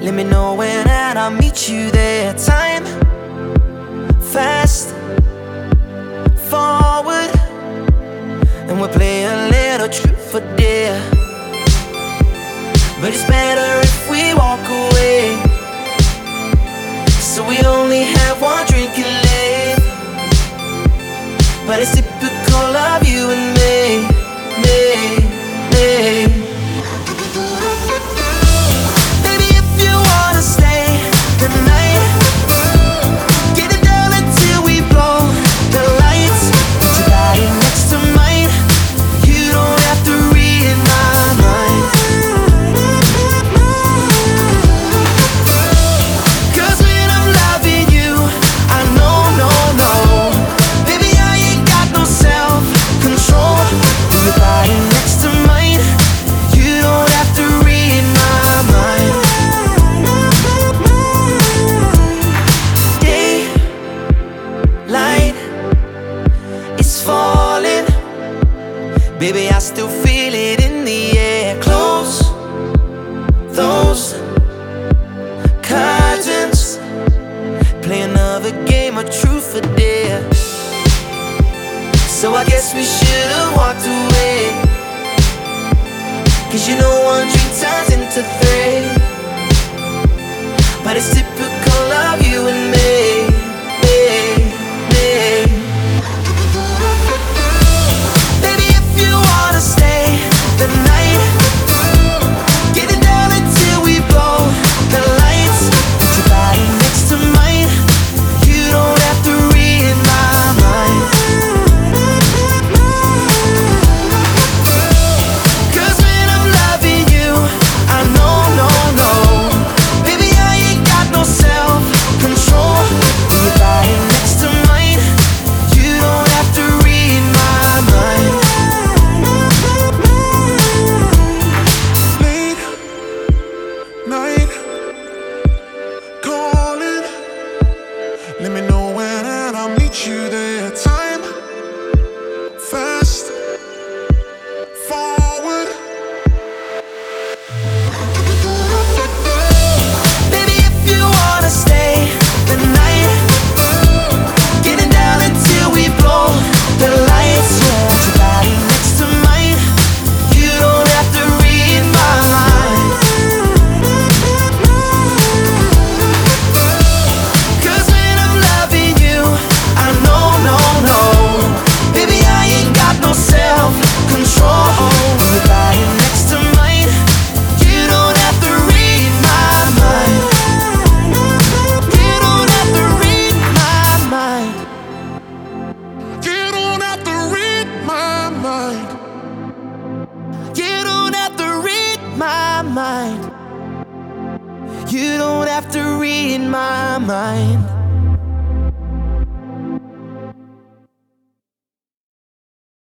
Let me know when and I'll meet you there. Time fast forward, and we'll play a little truth or dare. But it's better if we walk away, so we only have one drink and live. But it's typical of you and me. Baby, if you wanna stay the night, get it down until we blow the lights. Put your body next to mine, you don't have to read my mind. 'Cause when I'm loving you, I know, no, baby, I ain't got no self-control. Put your body next to mine, you don't have to read my mind. Daylight is falling, baby, I still feel it in the air. Close those curtains, play another game of truth or dare. So I guess we should've walked away, 'cause you know one drink turns into three. But it's typical of you and me. Baby, if you wanna stay the night, get it down until we blow the lights. Put your body next to mine, you don't have to read my mind. 'Cause when I'm loving you, I know, no, baby, I ain't got no self-control. Put your body next to mine, you don't have to read my mind. Late night calling, let me know when and I'll meet you there. Time fast forward. Baby, if you wanna stay the night, get it down until we blow the lights. Yeah, put your body next to mine, you don't have to read my mind. 'Cause when I'm loving you, I know, no, baby, I ain't got no self-control. Put your body next to mine, you don't have to read my mind. You don't have to read my mind. You don't have to read my mind. You don't have to read my mind. You don't have to read my mind.